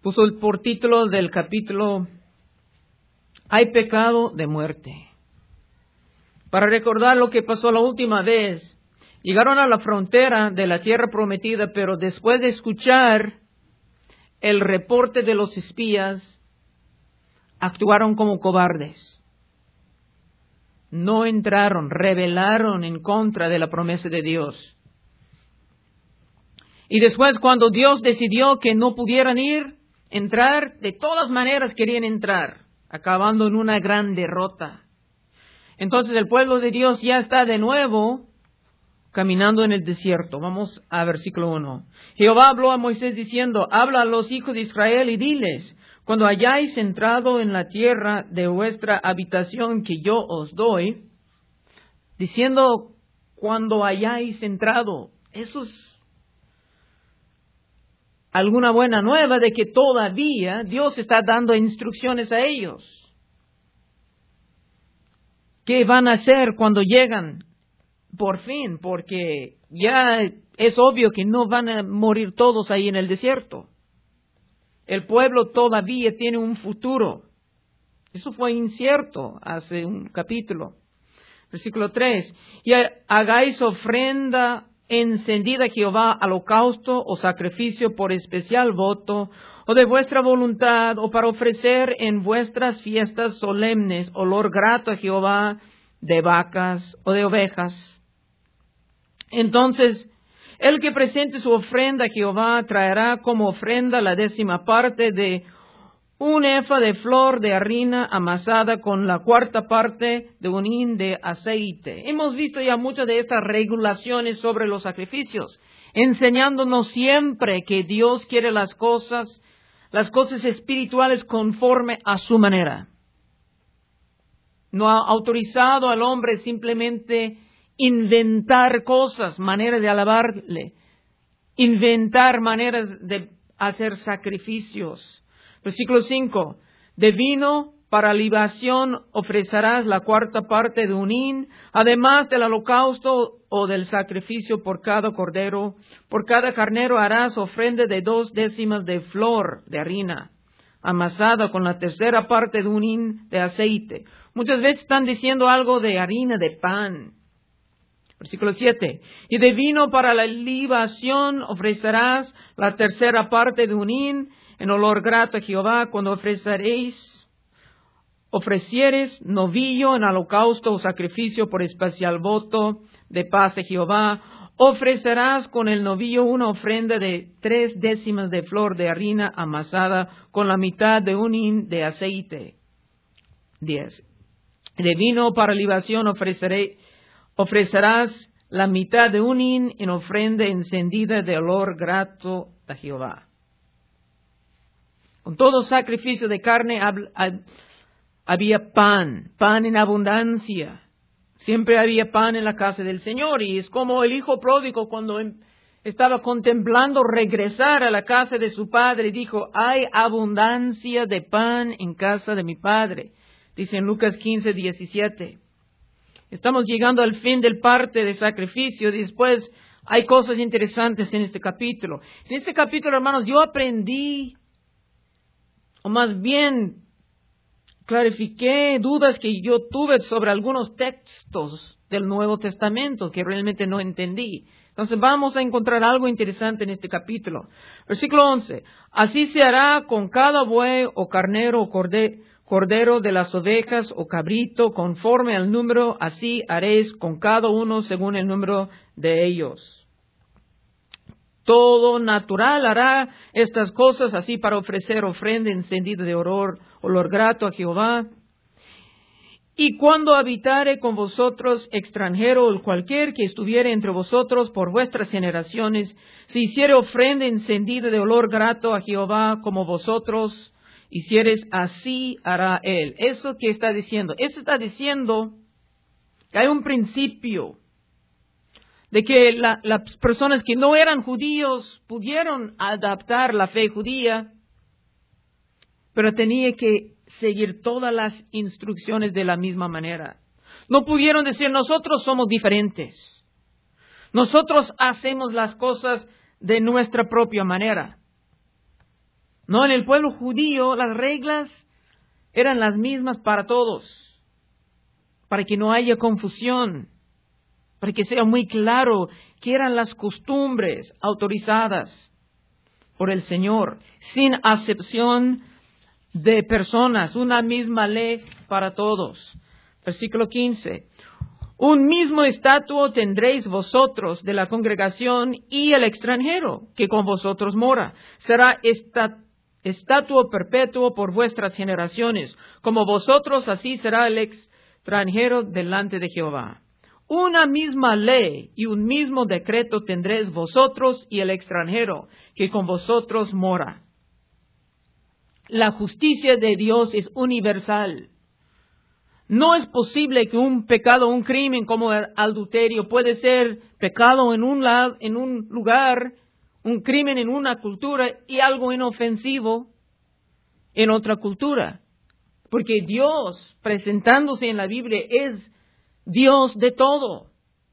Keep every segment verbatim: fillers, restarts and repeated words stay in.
puso por título del capítulo, hay pecado de muerte. Para recordar lo que pasó la última vez, llegaron a la frontera de la tierra prometida, pero después de escuchar el reporte de los espías, actuaron como cobardes. No entraron, rebelaron en contra de la promesa de Dios. Y después, cuando Dios decidió que no pudieran ir, entrar, de todas maneras querían entrar, acabando en una gran derrota. Entonces el pueblo de Dios ya está de nuevo caminando en el desierto. Vamos a versículo uno. Jehová habló a Moisés diciendo, habla a los hijos de Israel y diles, cuando hayáis entrado en la tierra de vuestra habitación que yo os doy, diciendo, cuando hayáis entrado, eso es alguna buena nueva de que todavía Dios está dando instrucciones a ellos. ¿Qué van a hacer cuando llegan? Por fin, porque ya es obvio que no van a morir todos ahí en el desierto. El pueblo todavía tiene un futuro. Eso fue incierto hace un capítulo. Versículo tres. Y hagáis ofrenda encendida a Jehová, holocausto o sacrificio por especial voto, o de vuestra voluntad, o para ofrecer en vuestras fiestas solemnes olor grato a Jehová, de vacas o de ovejas. Entonces, el que presente su ofrenda a Jehová traerá como ofrenda la décima parte de un efa de flor de harina amasada con la cuarta parte de un hin de aceite. Hemos visto ya muchas de estas regulaciones sobre los sacrificios, enseñándonos siempre que Dios quiere las cosas, las cosas espirituales conforme a su manera. No ha autorizado al hombre simplemente inventar cosas, maneras de alabarle, inventar maneras de hacer sacrificios. Versículo cinco. De vino para libación ofrecerás la cuarta parte de un hin, además del holocausto o del sacrificio por cada cordero. Por cada carnero harás ofrenda de dos décimas de flor de harina, amasada con la tercera parte de un hin de aceite. Muchas veces están diciendo algo de harina de pan. Versículo siete. Y de vino para la libación ofrecerás la tercera parte de un hin, en olor grato a Jehová, cuando ofreceréis, ofrecieres novillo en holocausto o sacrificio por especial voto de paz a Jehová, ofrecerás con el novillo una ofrenda de tres décimas de flor de harina amasada con la mitad de un hin de aceite. Diez. De vino para libación ofreceré, ofrecerás la mitad de un hin en ofrenda encendida de olor grato a Jehová. Con todo sacrificio de carne había pan, pan en abundancia. Siempre había pan en la casa del Señor. Y es como el hijo pródigo cuando estaba contemplando regresar a la casa de su padre, dijo, hay abundancia de pan en casa de mi padre. Dice en Lucas quince, diecisiete. Estamos llegando al fin del parte de sacrificio. Después hay cosas interesantes en este capítulo. En este capítulo, hermanos, yo aprendí, o más bien clarifiqué dudas que yo tuve sobre algunos textos del Nuevo Testamento que realmente no entendí. Entonces vamos a encontrar algo interesante en este capítulo. Versículo once. Así se hará con cada buey o carnero o cordero de las ovejas o cabrito, conforme al número, así haréis con cada uno según el número de ellos. Todo natural hará estas cosas así para ofrecer ofrenda encendida de olor, olor grato a Jehová. Y cuando habitare con vosotros extranjero o cualquier que estuviere entre vosotros por vuestras generaciones, si hiciere ofrenda encendida de olor grato a Jehová como vosotros hicieres, así hará él. ¿Eso qué está diciendo? Eso está diciendo que hay un principio de que la, las personas que no eran judíos pudieron adaptar la fe judía, pero tenía que seguir todas las instrucciones de la misma manera. No pudieron decir, nosotros somos diferentes. Nosotros hacemos las cosas de nuestra propia manera. No, en el pueblo judío las reglas eran las mismas para todos, para que no haya confusión, para que sea muy claro que eran las costumbres autorizadas por el Señor, sin acepción de personas, una misma ley para todos. Versículo quince. Un mismo estatuto tendréis vosotros de la congregación y el extranjero que con vosotros mora. Será esta, estatuto perpetuo por vuestras generaciones. Como vosotros, así será el extranjero delante de Jehová. Una misma ley y un mismo decreto tendréis vosotros y el extranjero que con vosotros mora. La justicia de Dios es universal. No es posible que un pecado, un crimen como el adulterio puede ser pecado en un, lado, en un lugar, un crimen en una cultura y algo inofensivo en otra cultura. Porque Dios, presentándose en la Biblia, es Dios de todo.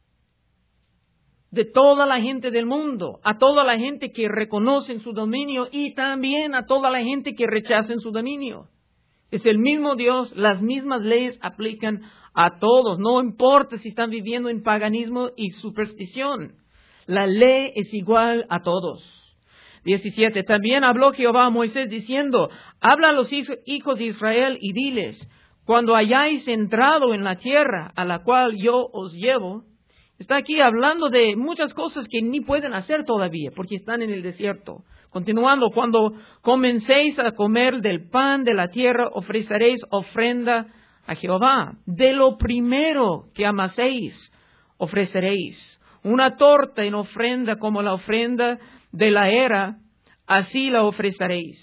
De toda la gente del mundo, a toda la gente que reconoce su dominio y también a toda la gente que rechaza su dominio. Es el mismo Dios, las mismas leyes aplican a todos, no importa si están viviendo en paganismo y superstición. La ley es igual a todos. diecisiete. También habló Jehová a Moisés diciendo, habla a los hijos de Israel y diles, cuando hayáis entrado en la tierra a la cual yo os llevo. Está aquí hablando de muchas cosas que ni pueden hacer todavía, porque están en el desierto. Continuando, cuando comencéis a comer del pan de la tierra, ofreceréis ofrenda a Jehová. De lo primero que amaséis, ofreceréis. Una torta en ofrenda como la ofrenda de la era, así la ofreceréis.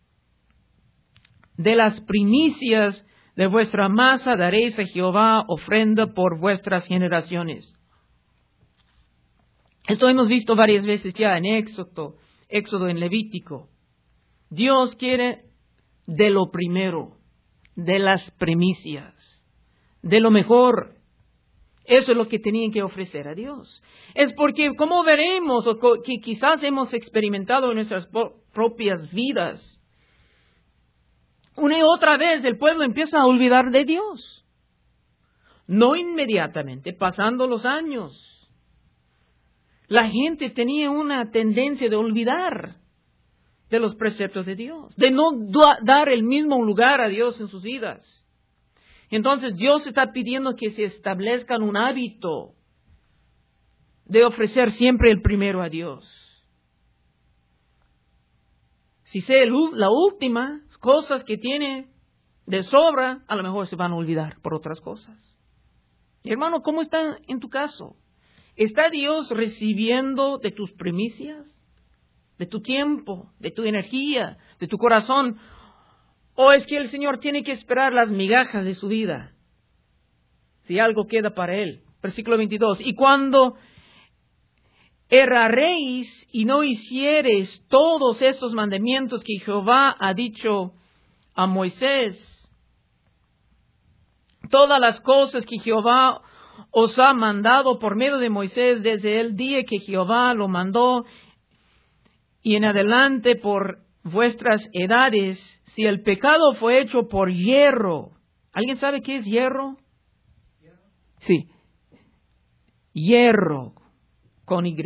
De las primicias de vuestra masa daréis a Jehová ofrenda por vuestras generaciones. Esto hemos visto varias veces ya en Éxodo, Éxodo en Levítico. Dios quiere de lo primero, de las primicias, de lo mejor. Eso es lo que tenían que ofrecer a Dios. Es porque, como veremos, o que quizás hemos experimentado en nuestras propias vidas, una y otra vez el pueblo empieza a olvidar de Dios. No inmediatamente, pasando los años. La gente tenía una tendencia de olvidar de los preceptos de Dios, de no dar el mismo lugar a Dios en sus vidas. Entonces Dios está pidiendo que se establezcan un hábito de ofrecer siempre el primero a Dios. Si sea la última, cosas que tiene de sobra, a lo mejor se van a olvidar por otras cosas. Y hermano, ¿cómo está en tu caso? ¿Está Dios recibiendo de tus primicias, de tu tiempo, de tu energía, de tu corazón? ¿O es que el Señor tiene que esperar las migajas de su vida, si algo queda para Él? Versículo veintidós. Y cuando erraréis y no hiciereis todos estos mandamientos que Jehová ha dicho a Moisés, todas las cosas que Jehová os ha mandado por medio de Moisés desde el día que Jehová lo mandó y en adelante por vuestras edades, si el pecado fue hecho por hierro. ¿Alguien sabe qué es hierro? Sí. Hierro con Y.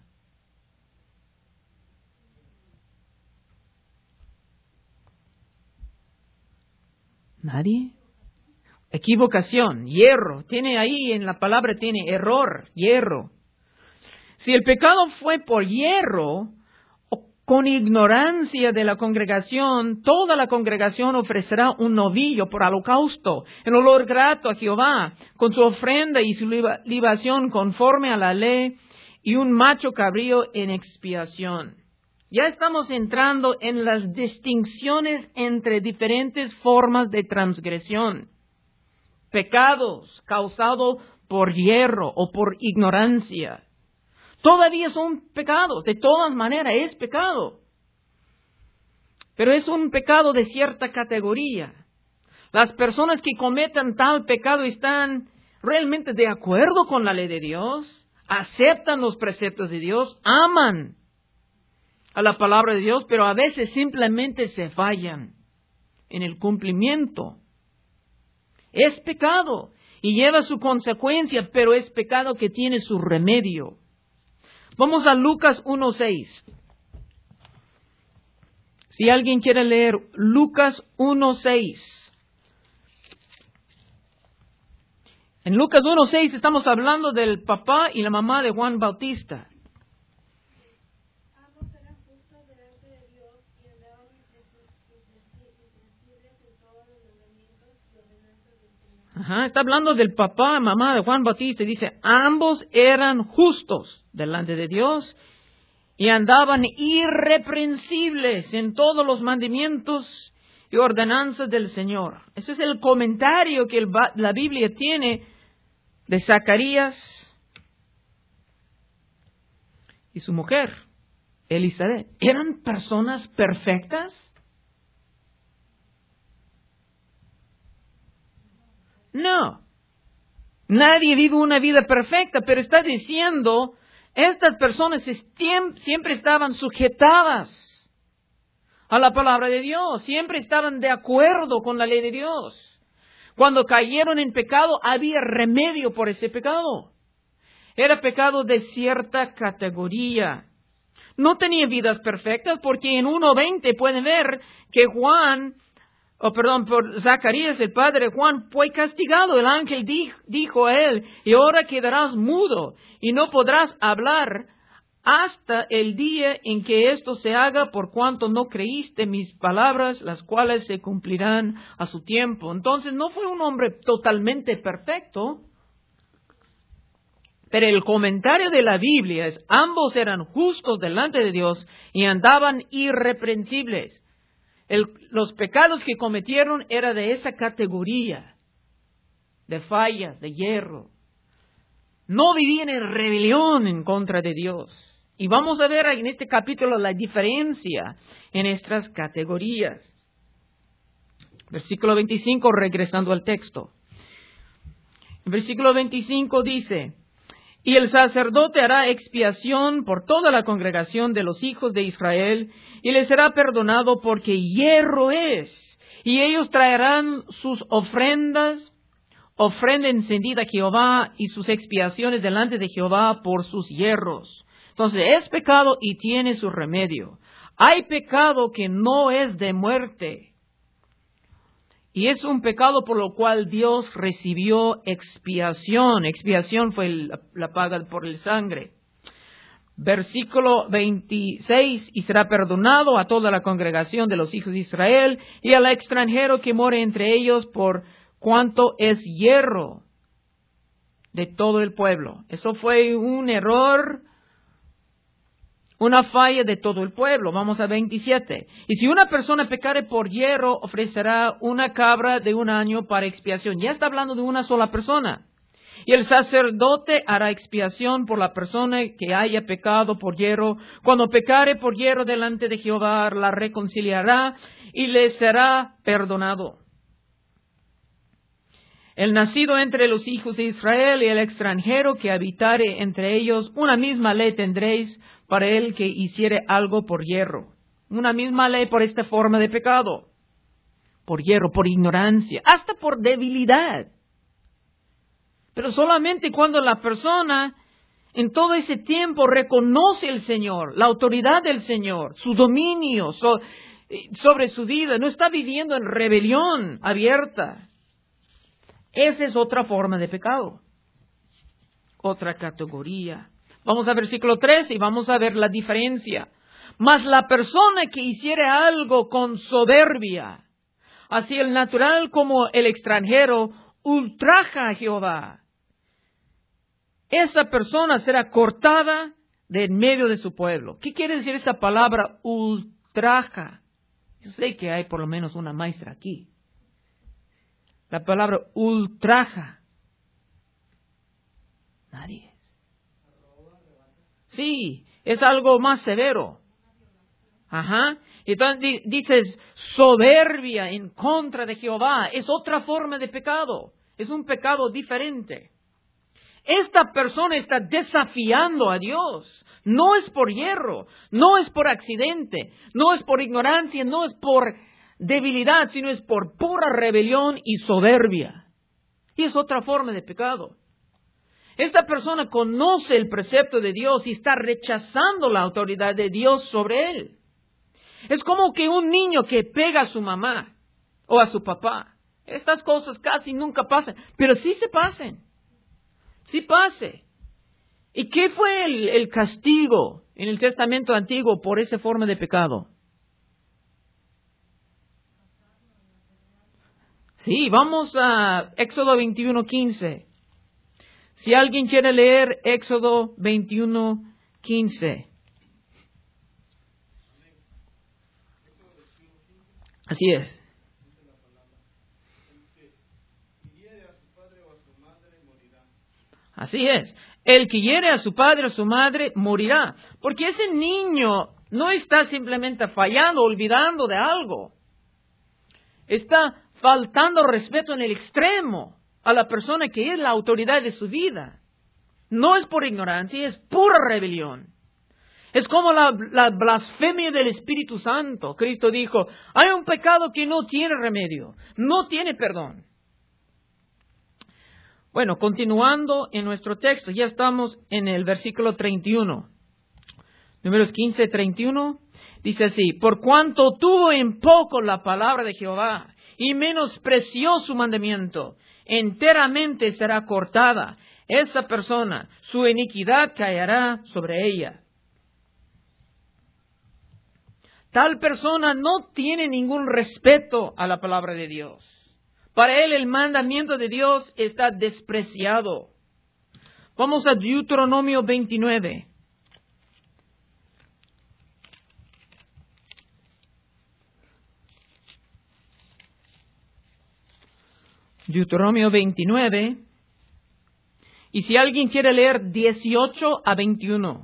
¿Nadie? Equivocación, hierro. Tiene ahí en la palabra, tiene error, hierro. Si el pecado fue por hierro, o con ignorancia de la congregación, toda la congregación ofrecerá un novillo por holocausto, en olor grato a Jehová, con su ofrenda y su libación conforme a la ley, y un macho cabrío en expiación. Ya estamos entrando en las distinciones entre diferentes formas de transgresión. Pecados causados por hierro o por ignorancia. Todavía son pecados, de todas maneras es pecado. Pero es un pecado de cierta categoría. Las personas que cometan tal pecado están realmente de acuerdo con la ley de Dios, aceptan los preceptos de Dios, aman a la palabra de Dios, pero a veces simplemente se fallan en el cumplimiento. Es pecado y lleva su consecuencia, pero es pecado que tiene su remedio. Vamos a Lucas uno seis. Si alguien quiere leer Lucas uno seis. En Lucas uno seis estamos hablando del papá y la mamá de Juan Bautista. Ambos eran justos delante de Dios y andaban irreprensibles en todos los mandamientos y ordenanzas del Señor. Ajá, está hablando del papá y mamá de Juan Bautista. Dice, ambos eran justos delante de Dios y andaban irreprensibles en todos los mandamientos y ordenanzas del Señor. Ese es el comentario que el, la Biblia tiene de Zacarías y su mujer, Elizabeth. ¿Eran personas perfectas? No. Nadie vive una vida perfecta, pero está diciendo, estas personas siempre estaban sujetadas a la palabra de Dios, siempre estaban de acuerdo con la ley de Dios. Cuando cayeron en pecado, había remedio por ese pecado. Era pecado de cierta categoría. No tenía vidas perfectas, porque en uno veinte pueden ver que Juan, o oh, perdón, por Zacarías, el padre de Juan, fue castigado. El ángel dijo, dijo a él, y ahora quedarás mudo y no podrás hablar hasta el día en que esto se haga, por cuanto no creíste mis palabras, las cuales se cumplirán a su tiempo. Entonces no fue un hombre totalmente perfecto, pero el comentario de la Biblia es, ambos eran justos delante de Dios y andaban irreprensibles. El, los pecados que cometieron era de esa categoría, de fallas, de hierro. No vivían en rebelión en contra de Dios. Y vamos a ver en este capítulo la diferencia en estas categorías. Versículo veinticinco, regresando al texto. El versículo veinticinco dice, y el sacerdote hará expiación por toda la congregación de los hijos de Israel, y les será perdonado porque hierro es. Y ellos traerán sus ofrendas, ofrenda encendida a Jehová, y sus expiaciones delante de Jehová por sus hierros. Entonces es pecado y tiene su remedio. Hay pecado que no es de muerte. Y es un pecado por lo cual Dios recibió expiación. Expiación fue la, la paga por el sangre. Versículo veintiséis, y será perdonado a toda la congregación de los hijos de Israel y al extranjero que more entre ellos, por cuanto es hierro de todo el pueblo. Eso fue un error, una falla de todo el pueblo. Vamos a veintisiete. Y si una persona pecare por hierro, ofrecerá una cabra de un año para expiación. Ya está hablando de una sola persona. Y el sacerdote hará expiación por la persona que haya pecado por hierro. Cuando pecare por hierro delante de Jehová, la reconciliará y le será perdonado. El nacido entre los hijos de Israel y el extranjero que habitare entre ellos, una misma ley tendréis para el que hiciere algo por hierro. Una misma ley por esta forma de pecado. Por hierro, por ignorancia, hasta por debilidad. Pero solamente cuando la persona en todo ese tiempo reconoce el Señor, la autoridad del Señor, su dominio so, sobre su vida, no está viviendo en rebelión abierta. Esa es otra forma de pecado, otra categoría. Vamos a versículo tres y vamos a ver la diferencia. Mas la persona que hiciere algo con soberbia, así el natural como el extranjero, ultraja a Jehová. Esa persona será cortada de en medio de su pueblo. ¿Qué quiere decir esa palabra ultraja? Yo sé que hay por lo menos una maestra aquí. La palabra ultraja. Nadie. Sí, es algo más severo. Ajá. Entonces dices soberbia en contra de Jehová. Es otra forma de pecado. Es un pecado diferente. esta persona está desafiando a Dios. No es por hierro, no es por accidente, no es por ignorancia, no es por debilidad, sino es por pura rebelión y soberbia. Y es otra forma de pecado. Esta persona conoce el precepto de Dios y está rechazando la autoridad de Dios sobre él. Es como que un niño que pega a su mamá o a su papá. Estas cosas casi nunca pasan, pero sí se pasen. Sí pase. ¿Y qué fue el, el castigo en el Testamento Antiguo por esa forma de pecado? Sí, vamos a Éxodo veintiuno quince. Si alguien quiere leer Éxodo veintiuno quince. Así es. Así es. El que hiere a su padre o su madre morirá. Porque ese niño no está simplemente fallando, olvidando de algo. Está faltando respeto en el extremo a la persona que es la autoridad de su vida. No es por ignorancia, es pura rebelión. Es como la, la blasfemia del Espíritu Santo. Cristo dijo, hay un pecado que no tiene remedio, no tiene perdón. Bueno, continuando en nuestro texto, ya estamos en el versículo treinta y uno. Números quince, treinta y uno. Dice así, por cuanto tuvo en poco la palabra de Jehová y menospreció su mandamiento, enteramente será cortada esa persona, su iniquidad caerá sobre ella. Tal persona no tiene ningún respeto a la palabra de Dios. Para él el mandamiento de Dios está despreciado. Vamos a Deuteronomio veintinueve. Deuteronomio veintinueve. Y si alguien quiere leer dieciocho a veintiuno.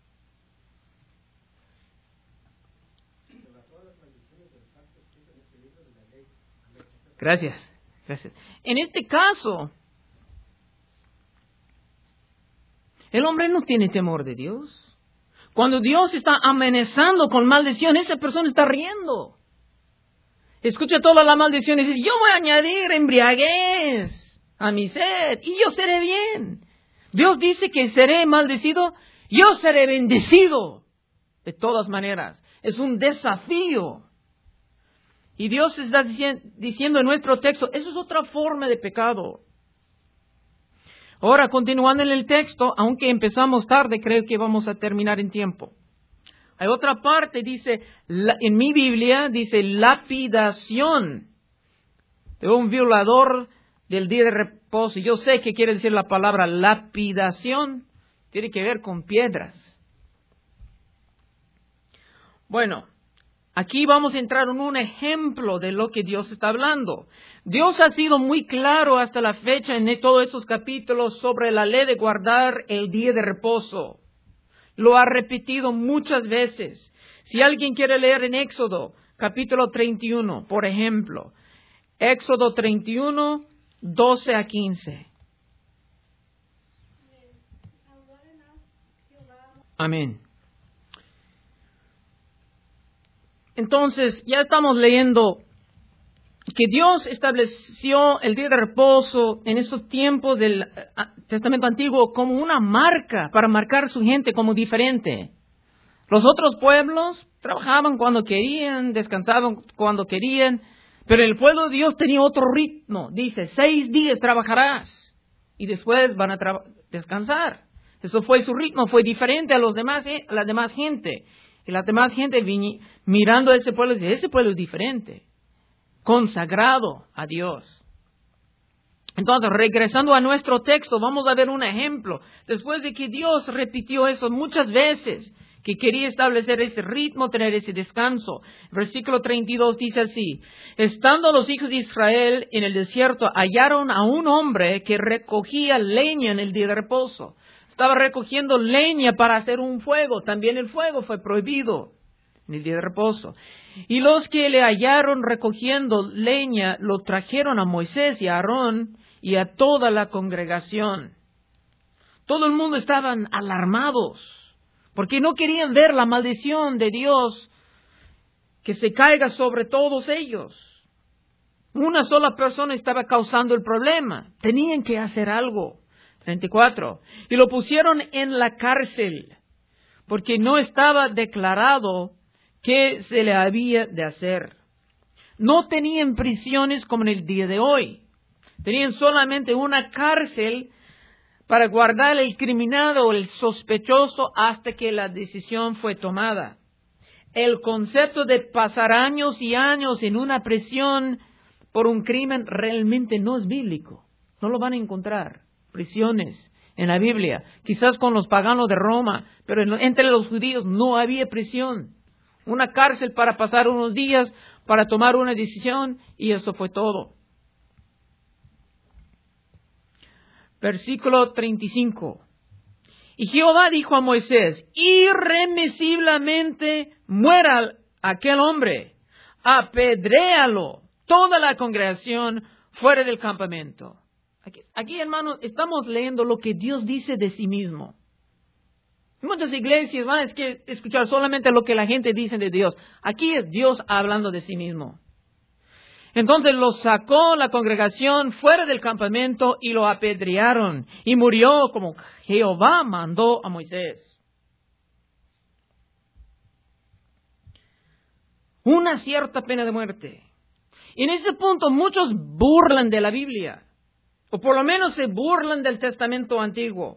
Gracias, gracias. En este caso, el hombre no tiene temor de Dios. Cuando Dios está amenazando con maldición, esa persona está riendo. Escucha toda la maldición y dice, yo voy a añadir embriaguez a mi sed y yo seré bien. Dios dice que seré maldecido, yo seré bendecido. De todas maneras, es un desafío. Y Dios está diciendo en nuestro texto, eso es otra forma de pecado. Ahora, continuando en el texto, aunque empezamos tarde, creo que vamos a terminar en tiempo. Hay otra parte, dice, en mi Biblia, dice lapidación de un violador del día de reposo. Yo sé que quiere decir la palabra lapidación, tiene que ver con piedras. Bueno, aquí vamos a entrar en un ejemplo de lo que Dios está hablando. Dios ha sido muy claro hasta la fecha en todos estos capítulos sobre la ley de guardar el día de reposo. Lo ha repetido muchas veces. Si alguien quiere leer en Éxodo, capítulo treinta y uno, por ejemplo. Éxodo treinta y uno, doce a quince. Amén. Entonces, ya estamos leyendo que Dios estableció el día de reposo en estos tiempos del Testamento Antiguo como una marca para marcar a su gente como diferente. Los otros pueblos trabajaban cuando querían, descansaban cuando querían, pero el pueblo de Dios tenía otro ritmo. Dice, seis días trabajarás y después van a tra- descansar. Eso fue su ritmo, fue diferente a los demás, eh, a la demás gente. Y la demás gente vini, mirando a ese pueblo, dice, ese pueblo es diferente, consagrado a Dios. Entonces, regresando a nuestro texto, vamos a ver un ejemplo. Después de que Dios repitió eso muchas veces, que quería establecer ese ritmo, tener ese descanso. Versículo treinta y dos dice así, estando los hijos de Israel en el desierto, hallaron a un hombre que recogía leña en el día de reposo. Estaba recogiendo leña para hacer un fuego. También el fuego fue prohibido en el día de reposo. Y los que le hallaron recogiendo leña lo trajeron a Moisés y a Aarón y a toda la congregación. Todo el mundo estaban alarmados, porque no querían ver la maldición de Dios que se caiga sobre todos ellos. Una sola persona estaba causando el problema. Tenían que hacer algo. treinta y cuatro. Y lo pusieron en la cárcel, porque no estaba declarado qué se le había de hacer. No tenían prisiones como en el día de hoy. Tenían solamente una cárcel para guardar el criminal o el sospechoso hasta que la decisión fue tomada. El concepto de pasar años y años en una prisión por un crimen realmente no es bíblico. No lo van a encontrar. Prisiones en la Biblia. Quizás con los paganos de Roma, pero entre los judíos no había prisión. Una cárcel para pasar unos días, para tomar una decisión, y eso fue todo. Versículo treinta y cinco. Y Jehová dijo a Moisés, irremisiblemente muera aquel hombre, apedréalo toda la congregación fuera del campamento. Aquí, aquí, hermanos, estamos leyendo lo que Dios dice de sí mismo. Muchas iglesias van a escuchar solamente lo que la gente dice de Dios. Aquí es Dios hablando de sí mismo. Entonces lo sacó la congregación fuera del campamento y lo apedrearon. Y murió como Jehová mandó a Moisés. Una cierta pena de muerte. Y en ese punto muchos burlan de la Biblia. O por lo menos se burlan del Testamento Antiguo.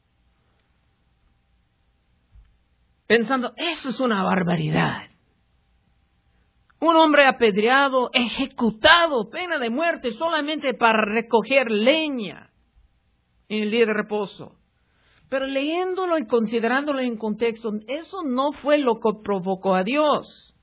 Pensando, eso es una barbaridad. Un hombre apedreado, ejecutado, pena de muerte, solamente para recoger leña en el día de reposo. Pero leyéndolo y considerándolo en contexto, eso no fue lo que provocó a Dios.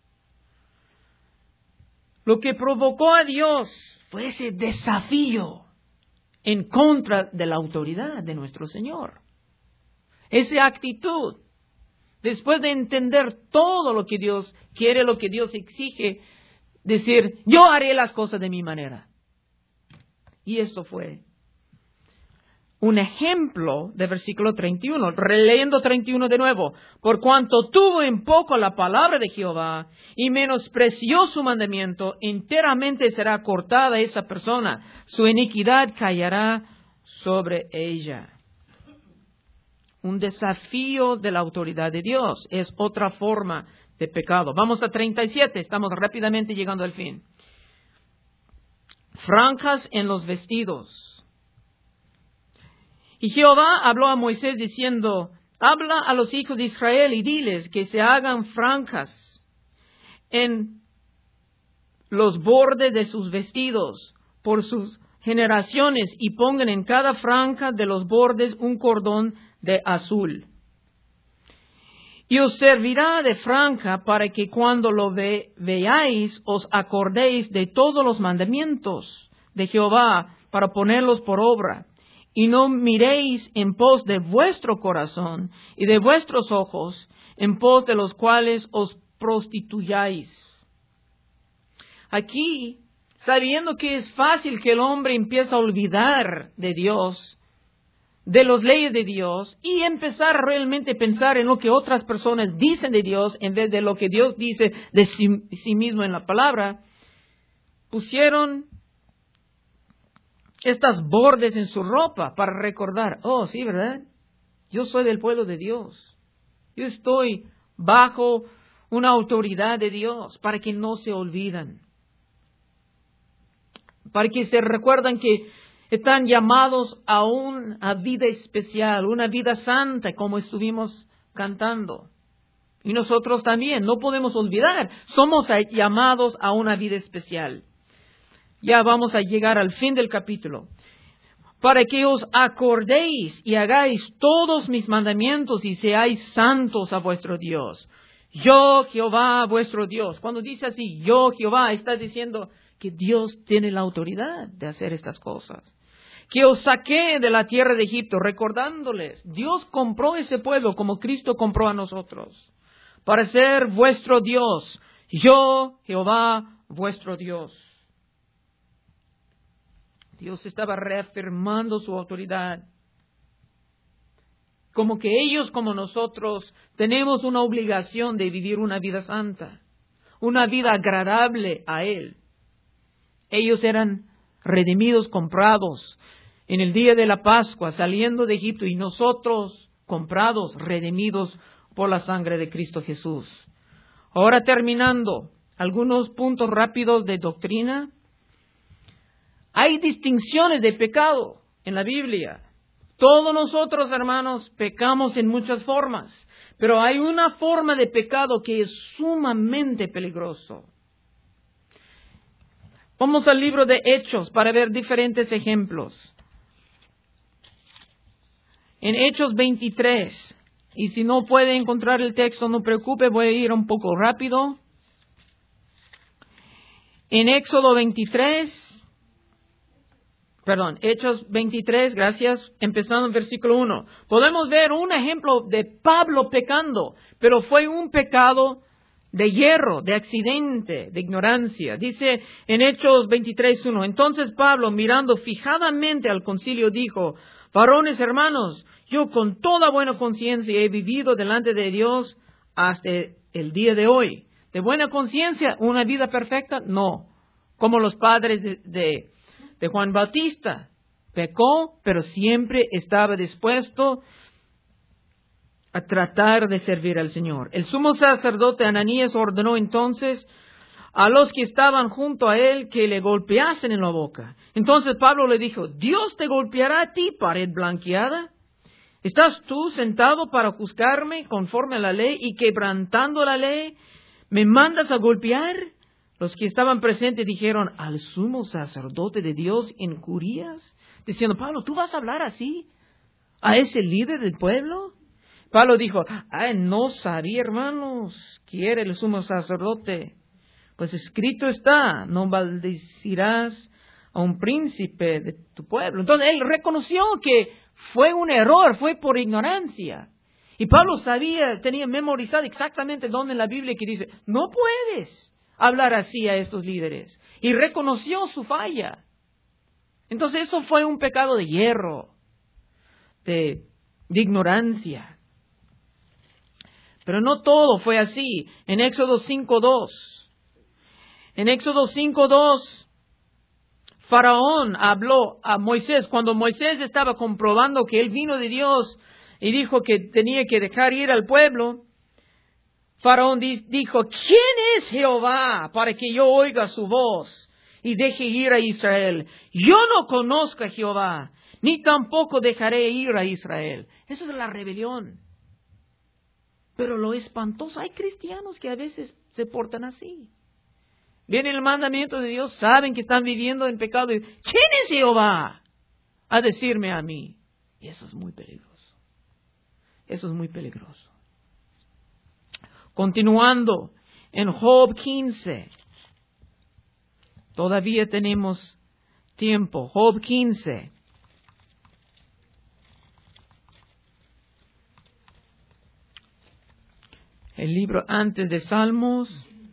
Lo que provocó a Dios fue ese desafío en contra de la autoridad de nuestro Señor. Esa actitud. Después de entender todo lo que Dios quiere, lo que Dios exige, decir, yo haré las cosas de mi manera. Y eso fue un ejemplo de versículo treinta y uno. Releyendo treinta y uno de nuevo. Por cuanto tuvo en poco la palabra de Jehová y menospreció su mandamiento, enteramente será cortada esa persona. Su iniquidad caerá sobre ella. Un desafío de la autoridad de Dios. Es otra forma de pecado. Vamos a treinta y siete. Estamos rápidamente llegando al fin. Franjas en los vestidos. Y Jehová habló a Moisés diciendo, habla a los hijos de Israel y diles que se hagan franjas en los bordes de sus vestidos por sus generaciones y pongan en cada franja de los bordes un cordón de azul. Y os servirá de franja para que cuando lo ve, veáis os acordéis de todos los mandamientos de Jehová para ponerlos por obra. Y no miréis en pos de vuestro corazón y de vuestros ojos, en pos de los cuales os prostituyáis. Aquí, sabiendo que es fácil que el hombre empiece a olvidar de Dios, de las leyes de Dios, y empezar realmente a pensar en lo que otras personas dicen de Dios, en vez de lo que Dios dice de sí, sí mismo en la palabra, pusieron estas bordes en su ropa para recordar, oh, sí, ¿verdad? Yo soy del pueblo de Dios. Yo estoy bajo una autoridad de Dios para que no se olvidan. Para que se recuerdan que están llamados a una vida especial, una vida santa, como estuvimos cantando. Y nosotros también, no podemos olvidar, somos llamados a una vida especial. Ya vamos a llegar al fin del capítulo. Para que os acordéis y hagáis todos mis mandamientos y seáis santos a vuestro Dios. Yo, Jehová, vuestro Dios. Cuando dice así, yo, Jehová, está diciendo que Dios tiene la autoridad de hacer estas cosas. Que os saqué de la tierra de Egipto, recordándoles, Dios compró ese pueblo como Cristo compró a nosotros, para ser vuestro Dios. Yo, Jehová, vuestro Dios. Dios estaba reafirmando su autoridad. como que ellos, como nosotros, tenemos una obligación de vivir una vida santa, una vida agradable a Él. Ellos eran redimidos, comprados en el día de la Pascua, saliendo de Egipto, y nosotros comprados, redimidos por la sangre de Cristo Jesús. Ahora terminando, algunos puntos rápidos de doctrina. Hay distinciones de pecado en la Biblia. Todos nosotros, hermanos, pecamos en muchas formas, pero hay una forma de pecado que es sumamente peligroso. Vamos al libro de Hechos para ver diferentes ejemplos. En Hechos veintitrés, y si no puede encontrar el texto, no preocupe, voy a ir un poco rápido. En Éxodo veintitrés, perdón, Hechos veintitrés, gracias, empezando en versículo uno. Podemos ver un ejemplo de Pablo pecando, pero fue un pecado de hierro, de accidente, de ignorancia. Dice en Hechos veintitrés uno, entonces Pablo, mirando fijadamente al concilio, dijo, varones hermanos, yo con toda buena conciencia he vivido delante de Dios hasta el día de hoy. ¿De buena conciencia? ¿Una vida perfecta? No. Como los padres de, de, de Juan Bautista. Pecó, pero siempre estaba dispuesto a tratar de servir al Señor. El sumo sacerdote Ananías ordenó entonces a los que estaban junto a él que le golpeasen en la boca. Entonces Pablo le dijo, ¿Dios te golpeará a ti, pared blanqueada? ¿Estás tú sentado para juzgarme conforme a la ley y quebrantando la ley me mandas a golpear? Los que estaban presentes dijeron, ¿al sumo sacerdote de Dios injurías? Diciendo, Pablo, ¿tú vas a hablar así a ese líder del pueblo? Pablo dijo, ay, no sabía, hermanos, que era el sumo sacerdote. Pues escrito está, no maldecirás a un príncipe de tu pueblo. Entonces él reconoció que fue un error, fue por ignorancia. Y Pablo sabía, tenía memorizado exactamente dónde en la Biblia que dice, no puedes hablar así a estos líderes. Y reconoció su falla. Entonces eso fue un pecado de hierro, de, de ignorancia. Pero no todo fue así. En Éxodo cinco dos, en Éxodo cinco dos, Faraón habló a Moisés, cuando Moisés estaba comprobando que él vino de Dios y dijo que tenía que dejar ir al pueblo. Faraón di- dijo, ¿quién es Jehová para que yo oiga su voz y deje ir a Israel? Yo no conozco a Jehová, ni tampoco dejaré ir a Israel. Esa es la rebelión. Pero lo espantoso, hay cristianos que a veces se portan así. Viene el mandamiento de Dios, saben que están viviendo en pecado. Y, ¿quién es Jehová a decirme a mí? Y eso es muy peligroso. Eso es muy peligroso. Continuando en Job quince. Todavía tenemos tiempo. Job quince. El libro antes de Salmos.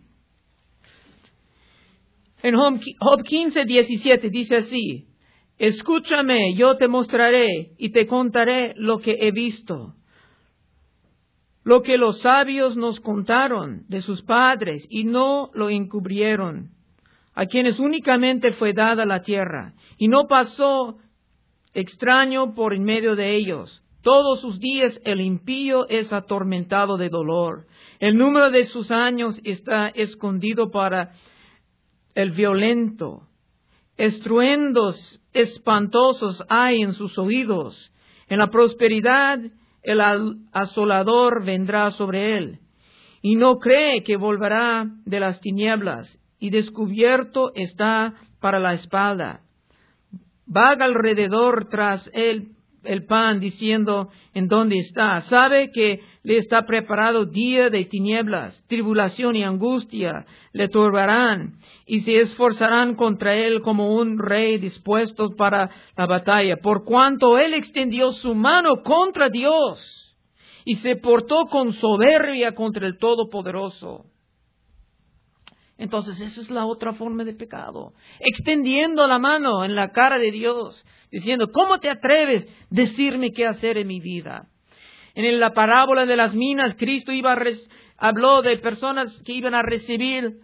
En Job quince, diecisiete dice así, escúchame, yo te mostraré y te contaré lo que he visto. Lo que los sabios nos contaron de sus padres y no lo encubrieron, a quienes únicamente fue dada la tierra y no pasó extraño por en medio de ellos. Todos sus días el impío es atormentado de dolor. El número de sus años está escondido para el violento. Estruendos espantosos hay en sus oídos. En la prosperidad el asolador vendrá sobre él. Y no cree que volverá de las tinieblas. Y descubierto está para la espalda. Vaga alrededor tras él el pan, diciendo en dónde está. Sabe que le está preparado día de tinieblas, tribulación y angustia le turbarán, y se esforzarán contra él como un rey dispuesto para la batalla, por cuanto él extendió su mano contra Dios, y se portó con soberbia contra el Todopoderoso. Entonces, esa es la otra forma de pecado. Extendiendo la mano en la cara de Dios, diciendo, ¿cómo te atreves a decirme qué hacer en mi vida? En la parábola de las minas, Cristo iba a res- habló de personas que iban a recibir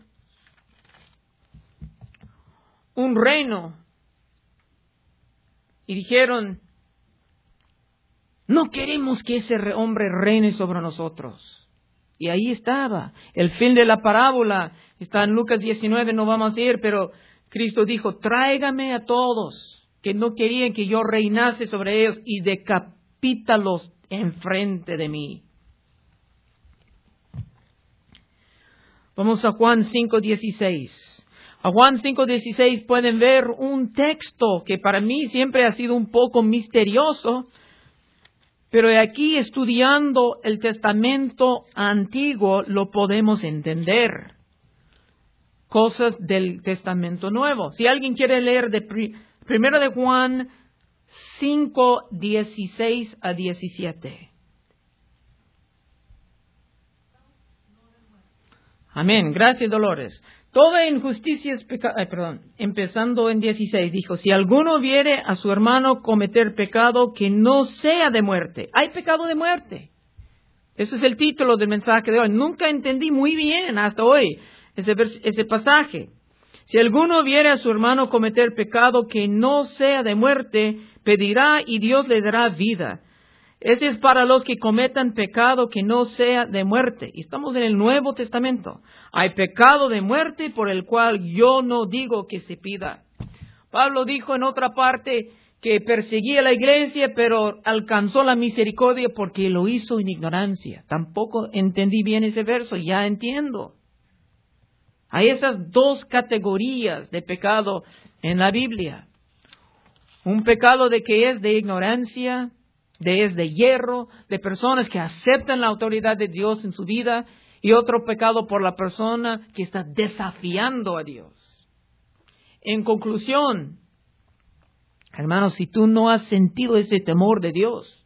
un reino. Y dijeron, no queremos que ese re- hombre reine sobre nosotros. Y ahí estaba. El fin de la parábola está en Lucas diecinueve, no vamos a ir, pero Cristo dijo, tráigame a todos que no querían que yo reinase sobre ellos y decapítalos enfrente de mí. Vamos a Juan cinco dieciséis. A Juan cinco dieciséis pueden ver un texto que para mí siempre ha sido un poco misterioso, pero aquí estudiando el Testamento Antiguo lo podemos entender. Cosas del Testamento Nuevo. Si alguien quiere leer de pri- primero de Juan cinco dieciséis a diecisiete. Amén. Gracias, Dolores. Toda injusticia es pecado. Perdón. Empezando en dieciséis, dijo, si alguno viere a su hermano cometer pecado que no sea de muerte. Hay pecado de muerte. Ese es el título del mensaje de hoy. Nunca entendí muy bien hasta hoy ese, vers- ese pasaje. Si alguno viere a su hermano cometer pecado que no sea de muerte, pedirá y Dios le dará vida. Ese es para los que cometan pecado que no sea de muerte. Y estamos en el Nuevo Testamento. Hay pecado de muerte por el cual yo no digo que se pida. Pablo dijo en otra parte que perseguía a la iglesia, pero alcanzó la misericordia porque lo hizo en ignorancia. Tampoco entendí bien ese verso, ya entiendo. Hay esas dos categorías de pecado en la Biblia. Un pecado de que es de ignorancia, de es de hierro, de personas que aceptan la autoridad de Dios en su vida, y otro pecado por la persona que está desafiando a Dios. En conclusión, hermanos, si tú no has sentido ese temor de Dios,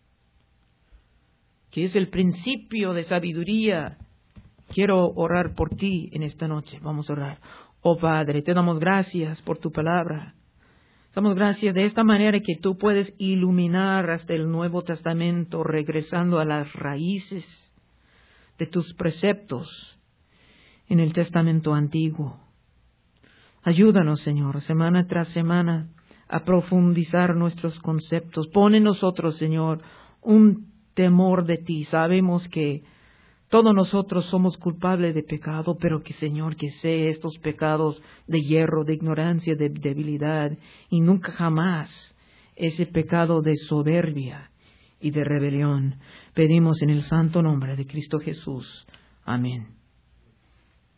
que es el principio de sabiduría, quiero orar por ti en esta noche. Vamos a orar. Oh Padre, te damos gracias por tu palabra. Damos gracias de esta manera que tú puedes iluminar hasta el Nuevo Testamento, regresando a las raíces de tus preceptos en el Testamento Antiguo. Ayúdanos, Señor, semana tras semana a profundizar nuestros conceptos. Pon en nosotros, Señor, un temor de ti. Sabemos que todos nosotros somos culpables de pecado, pero que, Señor, que sé estos pecados de hierro, de ignorancia, de debilidad, y nunca jamás ese pecado de soberbia y de rebelión. Pedimos en el santo nombre de Cristo Jesús. Amén.